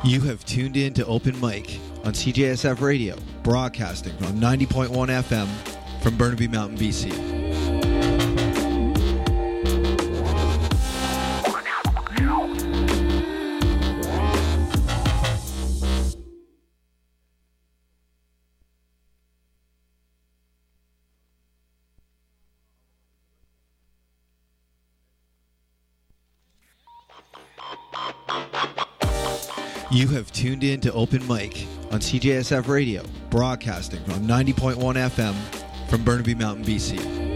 You have tuned in to Open Mic on CJSF Radio, broadcasting on 90.1 FM from Burnaby Mountain, BC. You have tuned in to Open Mic on CJSF Radio, broadcasting on 90.1 FM from Burnaby Mountain, BC.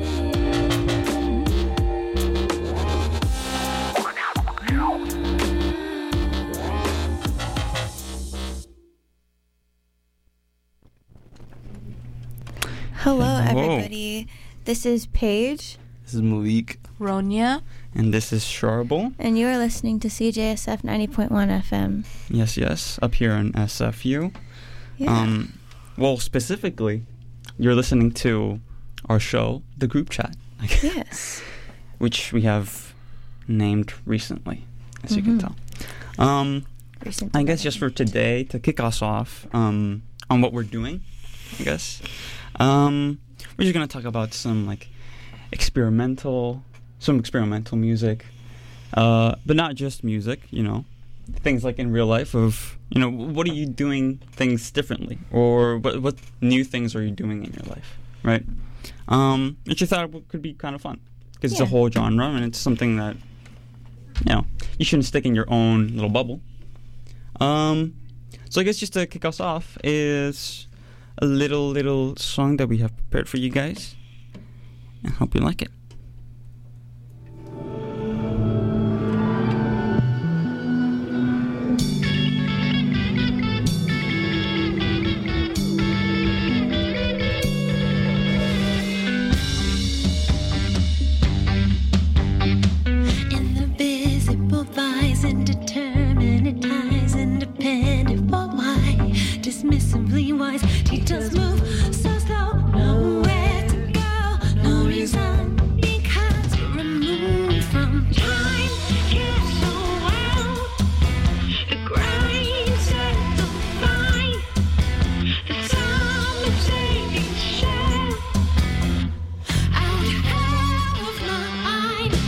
Hello, everybody. This is Paige. This is Malik. Ronya. And this is Sharbel. And you are listening to CJSF 90.1 FM. Yes. Up here on SFU. Yeah. Well, specifically, you're listening to our show, The Group Chat. Yes. Which we have named recently, as you can tell. Recently. I guess just for today, to kick us off on what we're doing, I guess, we're just going to talk about some, experimental music, but not just music, things like in real life of, what are you doing things differently, or what new things are you doing in your life, right? Which I thought could be kind of fun, because it's a whole genre, and it's something that, you shouldn't stick in your own little bubble. So I guess just to kick us off is a little song that we have prepared for you guys. I hope you like it. Dismissively wise, he does move so slow, nowhere to go, no reason, because we're removed from time, gets so wild, the grind sets so fine, the time is taking shape, out of my mind.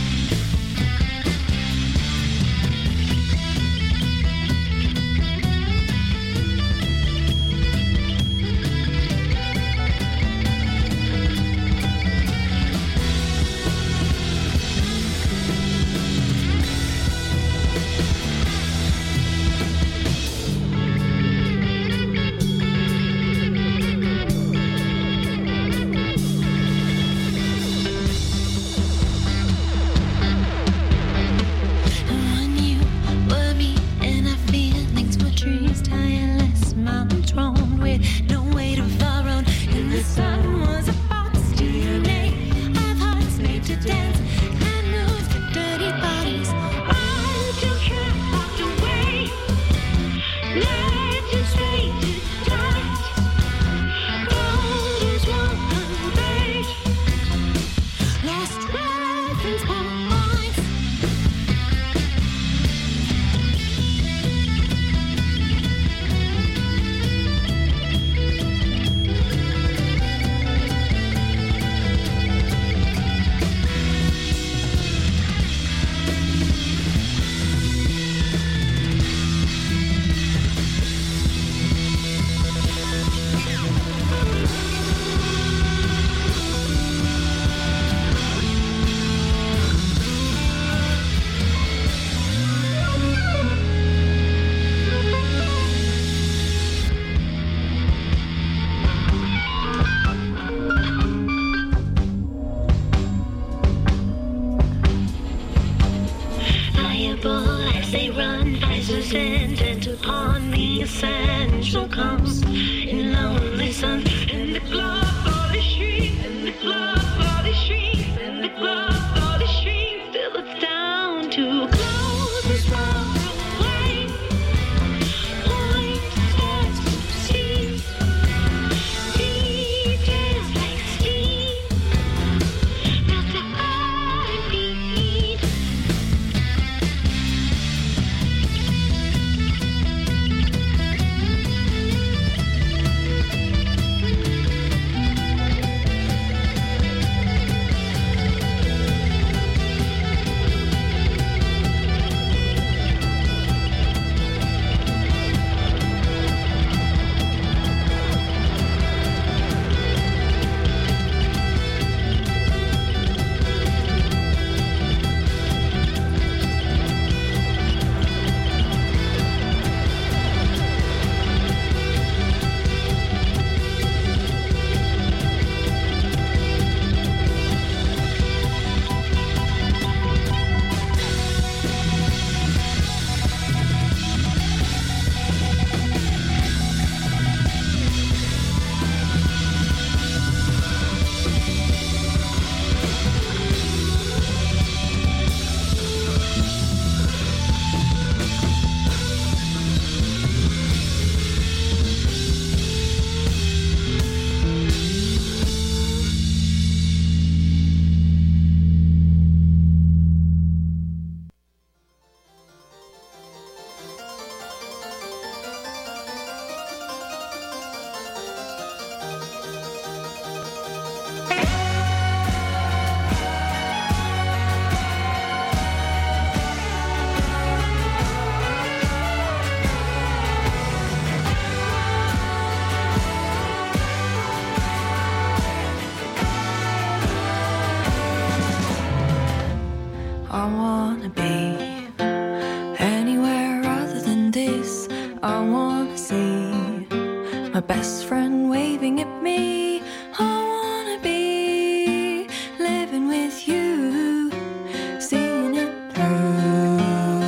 a best friend waving at me. I wanna be living with you, seeing it through.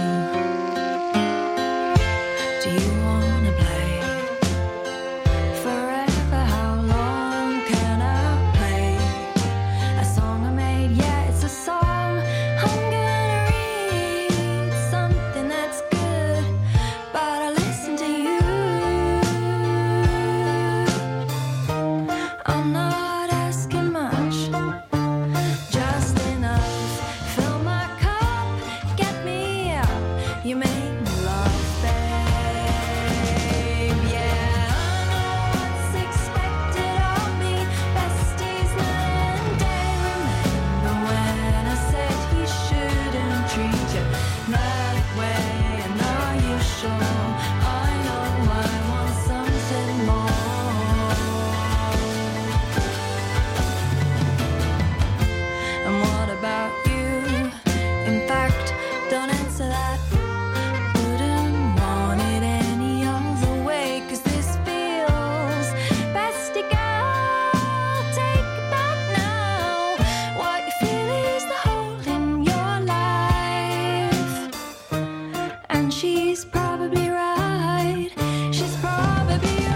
Do you wanna play forever? How long can I play a song I made? Yeah, it's a song. I'm gonna read something that's good, but I listen to you. I'm not asking much, just enough. Fill my cup, get me up. You make me laugh, babe. Yeah, I know what's expected of me. Besties night and day. Remember when I said he shouldn't treat you that way? And are you sure? I know I want something more. And what about you? In fact, don't answer that. Wouldn't want it any other way. 'Cause this feels bestie girl, take it back now. What you feel is the hole in your life. And she's probably right. She's probably right.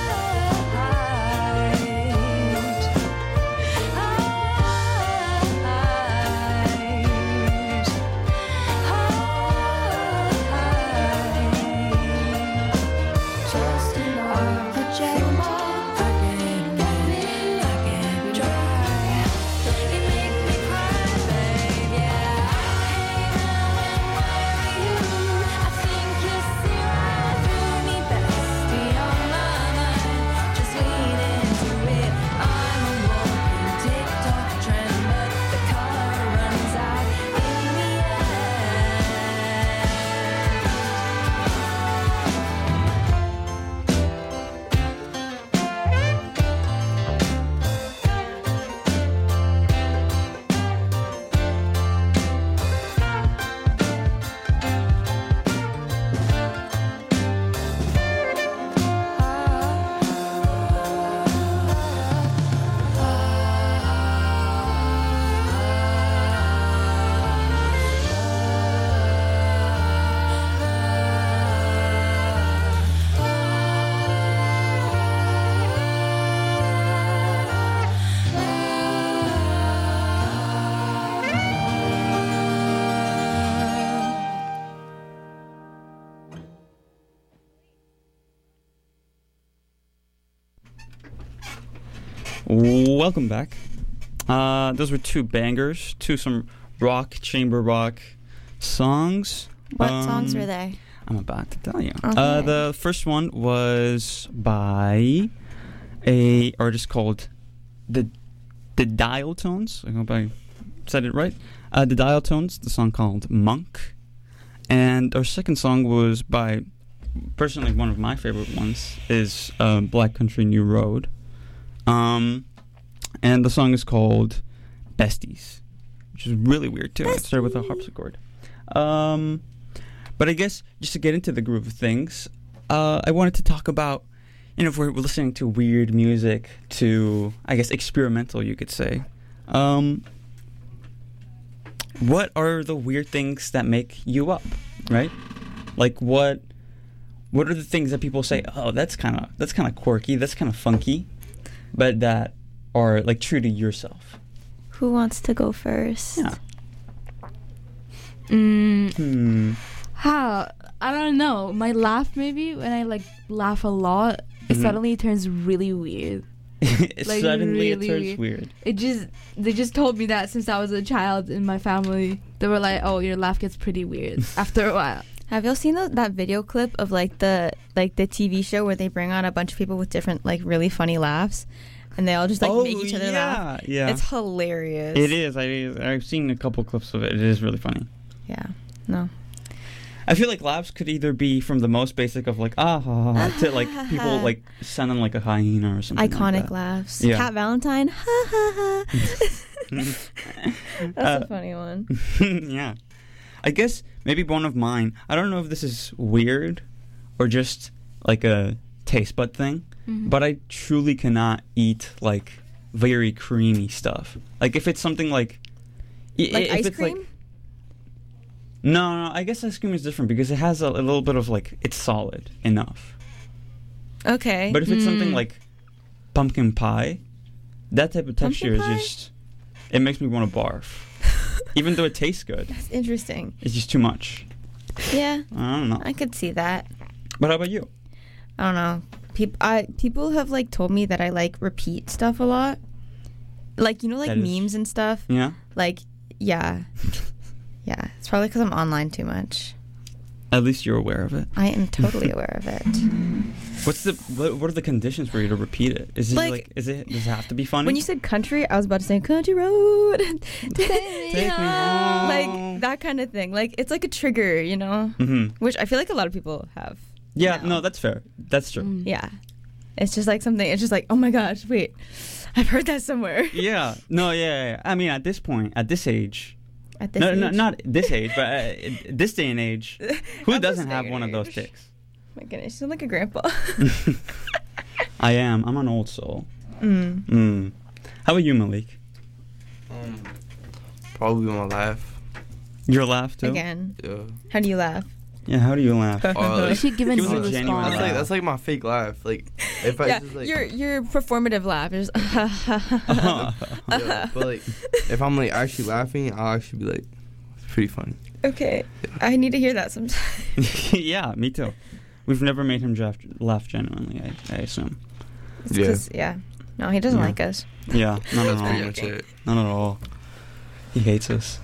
Just enough to check mark. I get dry. You make me cry, babe. Yeah, I hate you. I think you see right through me, bestie on my mind. Just lean into it. I'm a walking TikTok trend, but the color runs out in the Welcome back. Those were two bangers, some chamber rock songs. What songs were they? I'm about to tell you. Okay. The first one was by a artist called the Dial Tones. I hope I said it right. The Dial Tones, the song called Monk. And our second song was by, personally, one of my favorite ones, is Black Country New Road. And the song is called Besties, which is really weird too. It started with a harpsichord. But I guess just to get into the groove of things, I wanted to talk about, if we're listening to weird music, to, I guess, experimental, you could say. What are the weird things that make you up, right? Like what are the things that people say, oh, that's kind of quirky, that's kind of funky, but that are like true to yourself? Who wants to go first? Yeah. How? I don't know. My laugh, maybe when I laugh a lot, it suddenly turns really weird. Suddenly really it turns weird. They just told me that since I was a child in my family. They were like, "Oh, your laugh gets pretty weird after a while." Have y'all seen that video clip of the TV show where they bring on a bunch of people with different really funny laughs, and they all just make each other laugh? Yeah, It's hilarious. it is. I've seen a couple clips of it. It is really funny. Yeah. No. I feel like laughs could either be from the most basic of ha ha to people sounding like a hyena or something. Iconic like that. laughs. Yeah. Cat Valentine. Ha ha ha. That's a funny one. Yeah. I guess maybe one of mine, I don't know if this is weird or just like a taste bud thing, but I truly cannot eat like very creamy stuff. Like if it's something like Like if ice it's cream? like no, I guess ice cream is different because it has a little bit of like it's solid enough. Okay. But if it's something like pumpkin pie, that type of texture Pumpkin pie? is just it makes me want to barf. Even though it tastes good, That's interesting. it's just too much. Yeah, I don't know. I could see that. But how about you? I don't know. People have like told me that I like repeat stuff a lot. Like, you know, like That is- memes and stuff. Yeah. Like, yeah. Yeah. It's probably because I'm online too much. At least you're aware of it. I am totally aware of it. What are the conditions for you to repeat it? Is it Like- does it have to be funny? When you said country, I was about to say country road. Take Take me home. Like that kind of thing. Like it's like a trigger, you know? Which I feel like a lot of people have. Yeah, now. no, that's fair. That's true. Yeah. It's just like something, it's just like, oh my gosh, wait. I've heard that somewhere. Yeah. No, yeah. I mean, at this point, at this age, At this no, age. not this age, but this day and age, who At this doesn't day have and one of those age. ticks? My goodness, you sound like a grandpa. I am. I'm an old soul. Mm. How about you, Malik? Probably my laugh. Your laugh too? Again. Yeah. How do you laugh? Yeah. How do you laugh? Or, You should give a Give us new a genuine response. laugh. that's like my fake laugh. Like if I Yeah, just like your performative laugh is. yeah, but like if I'm like actually laughing, I'll actually be like, it's pretty funny. Okay, I need to hear that sometime. Yeah, me too. We've never made him laugh genuinely. I assume. It's Yeah. 'cause- yeah. No, he doesn't Yeah. like us. Yeah. Not at That's pretty all. much it. Not at all. He hates us.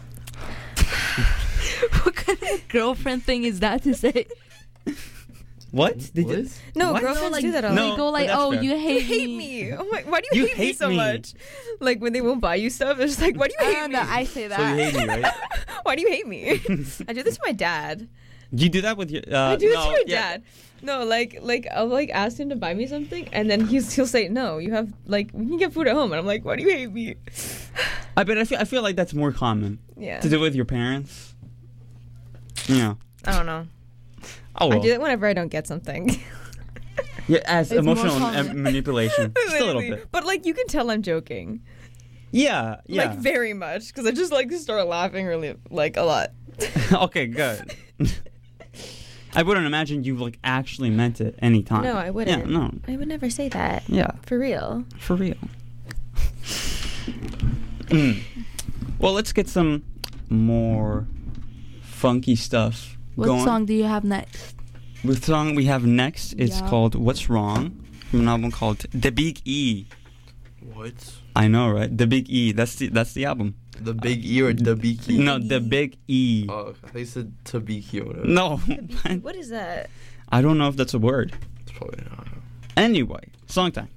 What kind of girlfriend thing is that to say? What? Did What? you? No, What? girlfriends like, do that all No, they go but like, that's oh, fair. you hate, You hate me. Oh my! Why do You you hate me hate so me. much? Like when they won't buy you stuff, it's just like, why do you I hate don't me? know. I say that. So you hate me, right? Why do you hate me? I do this to my dad. You do that with your? I do this no, to my yeah. dad. No, like I'll like ask him to buy me something, and then he'll say no. You have like we can get food at home, and I'm like, why do you hate me? I feel like that's more common Yeah. to do with your parents. Yeah. I don't know. Oh I well. do that whenever I don't get something. Yeah, as It's more emotional common. manipulation. Just a little Literally. bit. But like you can tell I'm joking. Yeah. Yeah. Like very much because I just like start laughing really like a lot. Okay. Good. I wouldn't imagine you like actually meant it any time. No, I wouldn't. Yeah. No. I would never say that. Yeah. For real. For real. Well, let's get some more funky stuff What going. song do you have next? The song we have next is Yeah. called "What's Wrong" from an album called The Big E. What? I know, right? The Big E. That's the album. The big E or the beaky? No, The Big E. Oh, they said tabiki or whatever. No, What is that? I don't know if that's a word. It's probably not. Anyway, song time.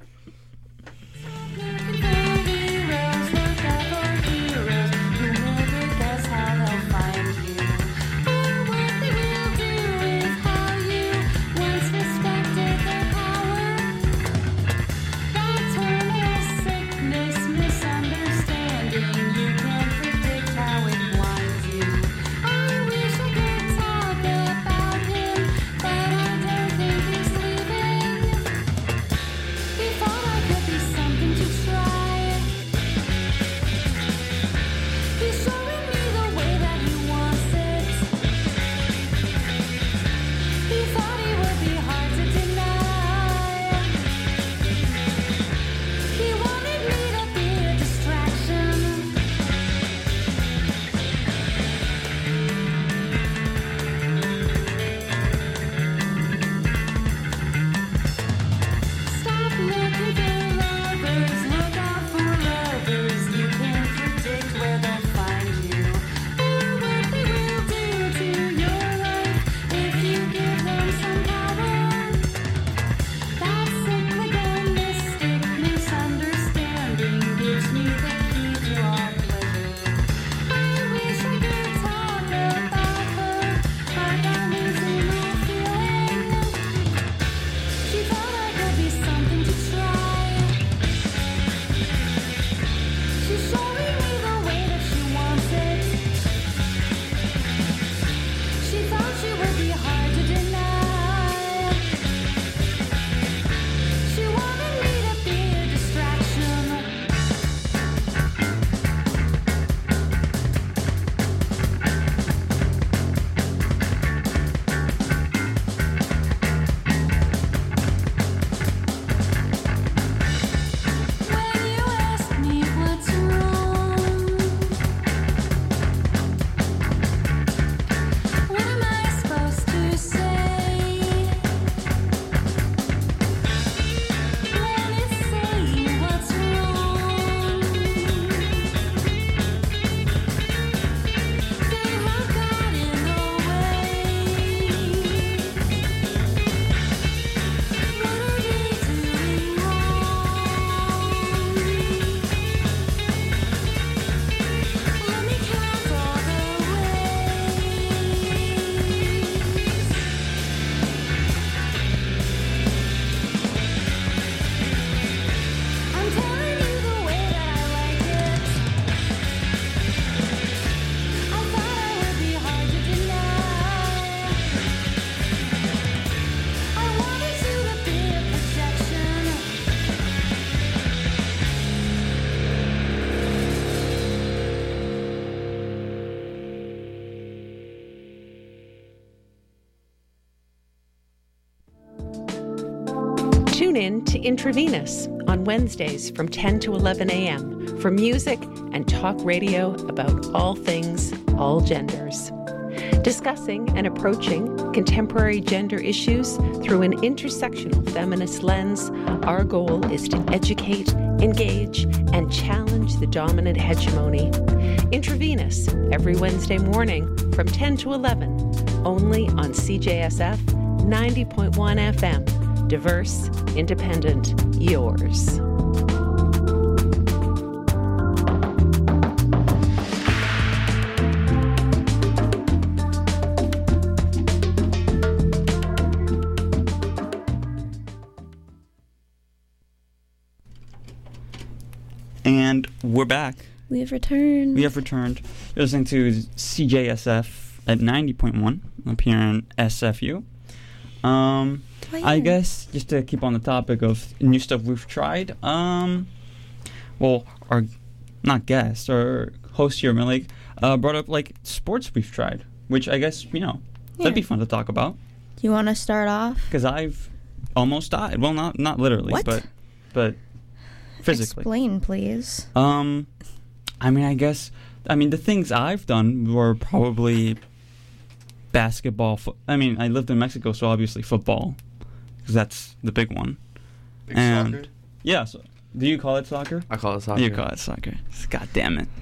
If Tune in to Intravenous on Wednesdays from 10 to 11 a.m. for music and talk radio about all things, all genders. Discussing and approaching contemporary gender issues through an intersectional feminist lens, our goal is to educate, engage, and challenge the dominant hegemony. Intravenous, every Wednesday morning from 10 to 11, only on CJSF 90.1 FM. Diverse, independent, yours. And we're back. We have returned. You're listening to CJSF at 90.1 up here in SFU. I guess just to keep on the topic of new stuff we've tried. Well, our not guest or host here, Malik, brought up like sports we've tried, which I guess that'd be fun to talk about. Do you want to start off? Because I've almost died. Well, not literally, What? but physically. Explain, please. The things I've done were probably basketball. I lived in Mexico, so obviously football, because that's the big one. Soccer? Yeah. So, do you call it soccer? I call it soccer. You call it soccer. God damn it.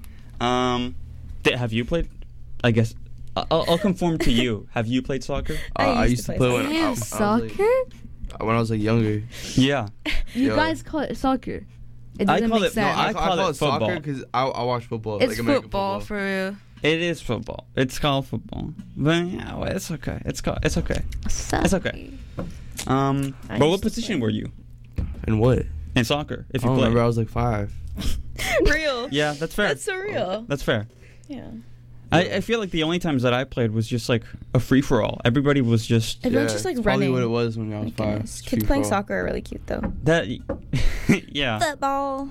Have you played? I guess I'll conform to you. Have you played soccer? I used to play when I was soccer? when I was like younger. Yeah. You Yo. guys call it soccer. It I doesn't call make it- no, sense. I call it soccer football. because I watch football. It's like American football for real. It is football. It's called football. But yeah, well, it's okay. It's okay. It's okay. But what position were you And what? in soccer? If I you don't played. remember. I was like 5. Real. Yeah, that's fair. That's so real. That's fair. Yeah. I feel like the only times that I played was just like a free for all. Everybody was just Everyone's just like it's running. Probably what it was when I was My 5. goodness. It's Kids free playing for all. soccer are really cute though. that. Yeah, Football.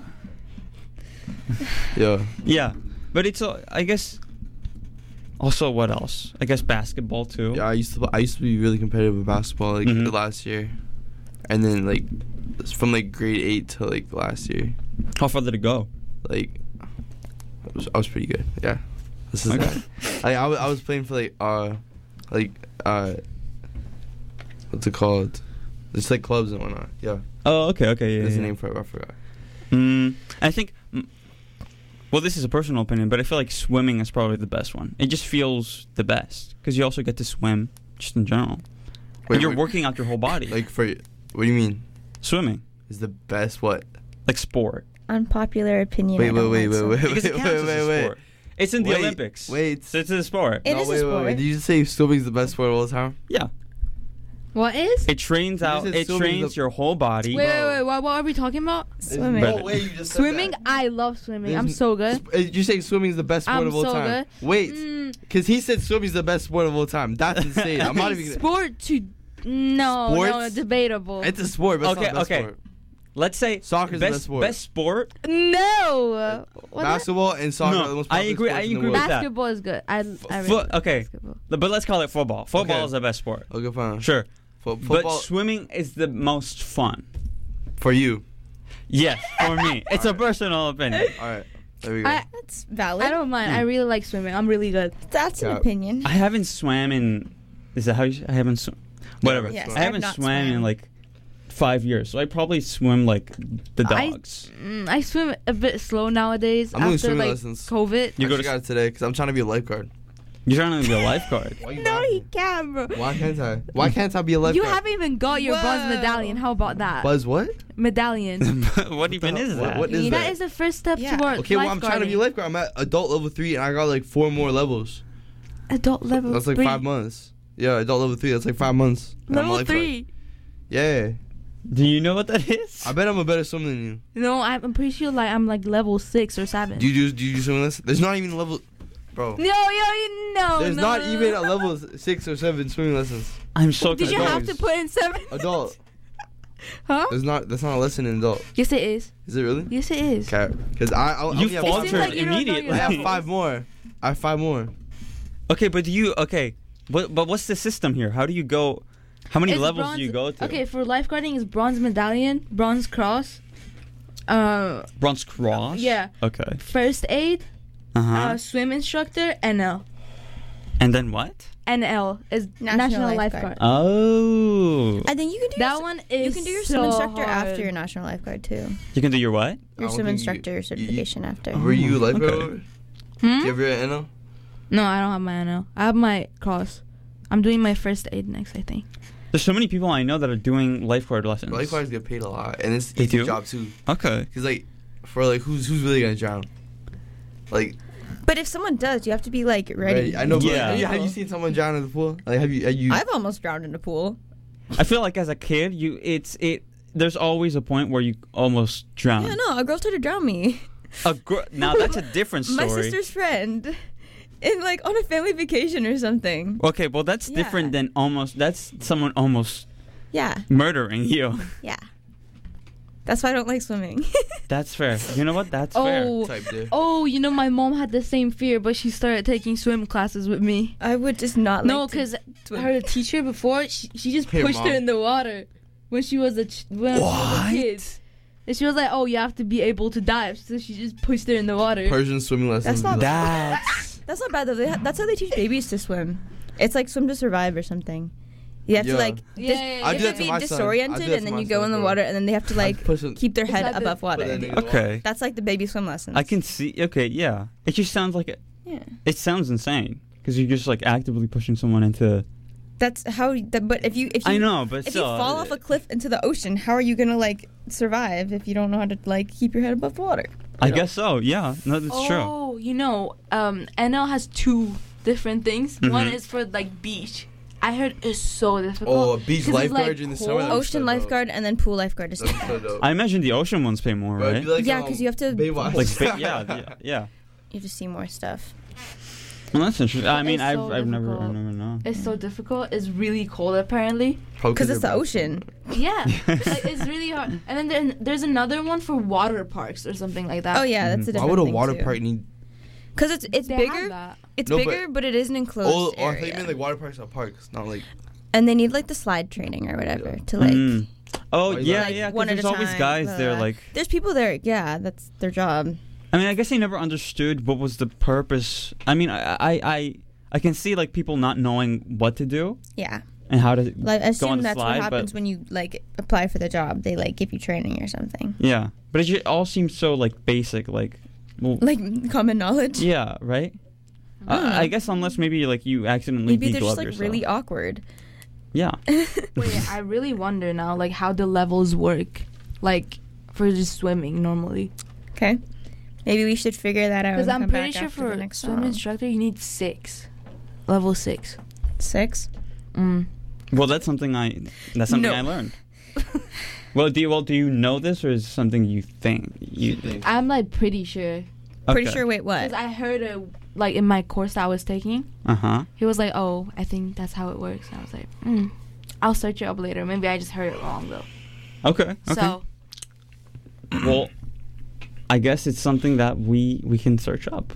Yeah. yeah. But it's I guess. Also, what else? I guess basketball too. Yeah, I used to be really competitive with basketball like Mhm. the last year, and then like from like grade 8 to like last year, How far did it go? like I was pretty good. Yeah, this is Okay. I was playing for what's it called? It's like clubs and whatnot. Yeah, Oh, okay, yeah. there's yeah. a name for it. I forgot. I think. Well, this is a personal opinion, but I feel like swimming is probably the best one. It just feels the best because you also get to swim, just in general. Wait, and you're wait. working out your whole body. Like for what do you mean? Swimming, Is the best what? like sport. Unpopular opinion. I Wait, don't wait, like wait, so. wait, Because it counts as a sport. It's in the Wait, Olympics. wait. So it's a sport. It is a sport. Did you just say swimming's the best sport of all time? Yeah. What is? It trains out. said It swimming's trains the- your whole body. Wait. What are we talking about? Swimming. no way you just Swimming? I love swimming. I'm so good. You say swimming's the best sport I'm of all so time. good. Wait, Mm, because he said swimming's the best sport of all time. That's insane. I'm not even. sport to no, Sports? debatable. It's a sport, but it's not the best Okay. sport. Let's say Soccer's the best best sport. Best sport. No. What Basketball and soccer No, are the most I popular agree- sports I in the agree world. with that. basketball is good. I really Foot- like okay. basketball. But let's call it football. Football Okay. is the best sport. Okay, fine. Sure. But Football swimming is the most fun. for you. Yes, for me. It's a personal opinion. All right, there we go. That's valid. I don't mind. I really like swimming. I'm really good. That's an Yeah. opinion. I haven't swam in. Is that how you? I haven't. Whatever. Yes, I haven't I've not swam in swam. like 5 years, so I probably swim like the dogs. I swim a bit slow nowadays I'm doing after swimming like lessons. COVID. You I go just to. got it today because I'm trying to be a lifeguard. You're trying to be a lifeguard. No, he can't, bro. Why can't I? Why can't I be a lifeguard? You haven't even got your bronze Whoa. medallion. How about that? Buzz what? what Medallion. even is that? What is that that? is the first step Yeah. towards Okay, well I'm trying to be a lifeguarding. lifeguard. I'm at adult level 3 and I got like 4 more levels. Adult level That's like 3. 5 months. Yeah, adult level 3. That's like 5 months. And I'm a Level lifeguard. 3. Yeah. Do you know what that is? I bet I'm a better swimmer than you. No, I'm pretty sure like I'm like level 6 or 7. Do you do swimming lessons? There's not even a level, bro. No. There's not even a level 6 or 7 swimming lessons. I'm so Did you confused. have to put in 7? Adult. Huh? That's not a lesson in adult. Yes, it is. Is it really? Yes, it is. Okay. Because I You only have faltered seems like you don't know immediately. your I have levels. 5 more. I have 5 more. Okay, but do you? Okay, but what's the system here? How do you go? How many It's levels bronze- do you go to? Okay, for lifeguarding is bronze medallion, bronze cross, Bronze cross. yeah. Okay. first aid, Uh-huh. swim instructor, NL. And then what? NL is National Lifeguard. Oh. I think you can do That your, one you is can do your so swim instructor hard. after your national lifeguard too. You can do your what? Your don't swim think instructor certification after. Were you a lifeguard? Okay. Do you have your NL? No, I don't have my NL. I have my cross. I'm doing my first aid next, I think. There's so many people I know that are doing lifeguard lessons. Lifeguards get paid a lot, and it's They easy do? job too. Okay. Cause like, for like, who's really gonna drown? Like, But if someone does, you have to be like ready. I know. But Yeah. have you seen someone drown in the pool? Like, have you? I've almost drowned in a pool. I feel like as a kid, there's always a point where you almost drown. Yeah, no, a girl tried to drown me. Now that's a different story. My sister's friend, in like on a family vacation or something. Okay, well that's Yeah. different than almost. That's someone almost Yeah, murdering you. yeah. That's why I don't like swimming. That's fair. You know what? That's fair. Oh, Type there. oh, you know, my mom had the same fear, but she started taking swim classes with me. I would just not. No, like to because swim. her teacher before, she just Here, pushed her Mom. in the water when she was a kid. And she was like, "Oh, you have to be able to dive," so she just pushed her in the water. Persian swimming lessons. That's not That's not bad though. That's how they teach babies to swim. It's like swim to survive or something. You have to Yeah. like Yeah, I you do have that to to be my son. I do disoriented that and to then my you go son, in the bro. water and then they have to like push it- keep their head that the- above water. Put that nigga in the okay. That's like the baby swim lessons. I can see. Okay, yeah. It just sounds like Yeah. it sounds insane because you're just like actively pushing someone into. That's how. But if you I know, but if still, you fall off a cliff into the ocean, how are you gonna like survive if you don't know how to like keep your head above water? I guess so. Yeah, no, that's true. Oh, you know, NL has two different things. One Mhm. is for like beach. I heard it's so difficult. Oh, a beach 'Cause it's, lifeguard like, during the cold. summer. That'd be Ocean so lifeguard and then pool lifeguard is dope. That'd be so dope. I imagine the ocean ones pay more, Bro, it'd right? be like, Yeah, 'cause you have to- Baywatch. Like, yeah. you just see more stuff. Well, that's interesting. I mean, It's I've so never difficult. known. It's so difficult. It's really cold apparently. Probably Because it's the they're bad. ocean. Yeah, like, it's really hard. And then there's another one for water parks or something like that. Oh yeah, that's a Why different would a thing, water too. park need? Because it's They bigger. have that. It's No, but- bigger, but it is an enclosed Oh, I area. think you meant like water parks are parks, not like. And they need like the slide training or whatever to like. Mm. Oh Why is yeah, that? like, yeah. 'Cause one at there's a always time, guys blah, there blah, blah. like. There's people there. Yeah, that's their job. I mean, I guess I never understood what was the purpose. I mean, I can see like people not knowing what to do Yeah, and how to like I go on assume the that's slide, what happens but when you like apply for the job. They like give you training or something. yeah, but it just all seems so like basic, like well, Like common knowledge. yeah, right. I don't know. I guess unless maybe like you accidentally Maybe they're de-glove just like yourself. really awkward. Yeah. Wait, I really wonder now, like how the levels work, like for just swimming normally. Okay, maybe we should figure that out. Because and I'm come pretty back sure after the for next swim song. instructor you need level 6. 6. Well, that's something I No. learned. Well, do you know this, or is it something you think you think? I'm like pretty sure. Pretty Okay. sure. Wait, what? Because I heard it like in my course that I was taking. Uh-huh. He was like, "Oh, I think that's how it works." And I was like, "I'll search it up later. Maybe I just heard it wrong though." Okay. So Well, I guess it's something that we can search up.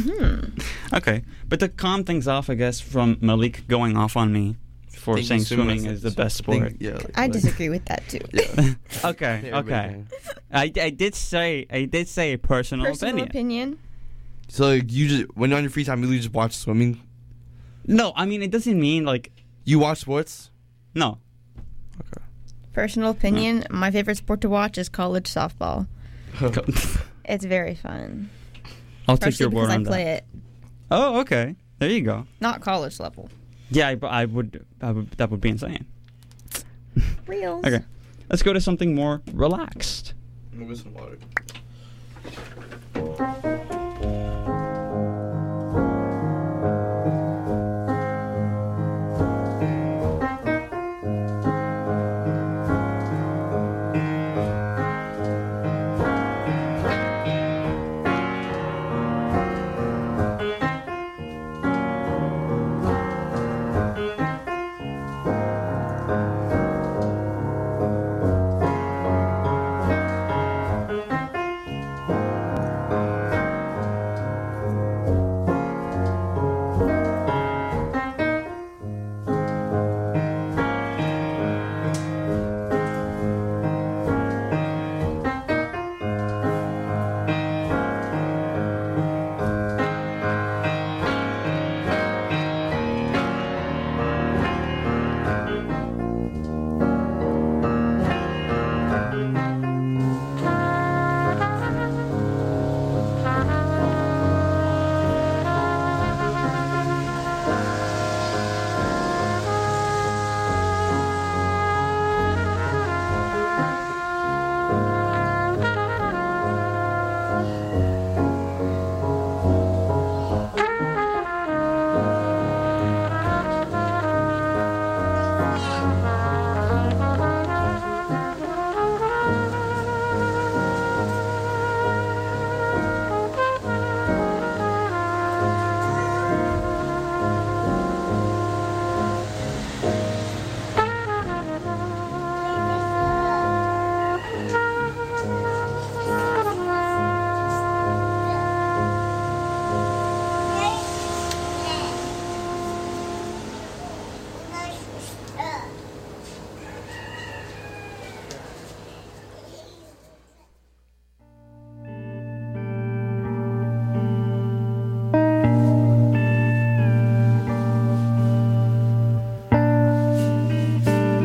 Okay, but to calm things off, I guess, from Malik going off on me for Thinking saying swimming lessons. is the best sport. Yeah. Like, I like- disagree with that too. Yeah. Okay, Yeah, okay. everybody I did say a personal Personal opinion. opinion. So like, you just when you're on your free time, you really just watch swimming. No, I mean it doesn't mean like You watch sports. no. Personal opinion. My favorite sport to watch is college softball. It's very fun. I'll take Especially your word because I on play that. it. Oh, okay. There you go. Not college level. Yeah, I would. That would be insane. Reels. Okay, let's go to something more relaxed. I'm gonna get some water.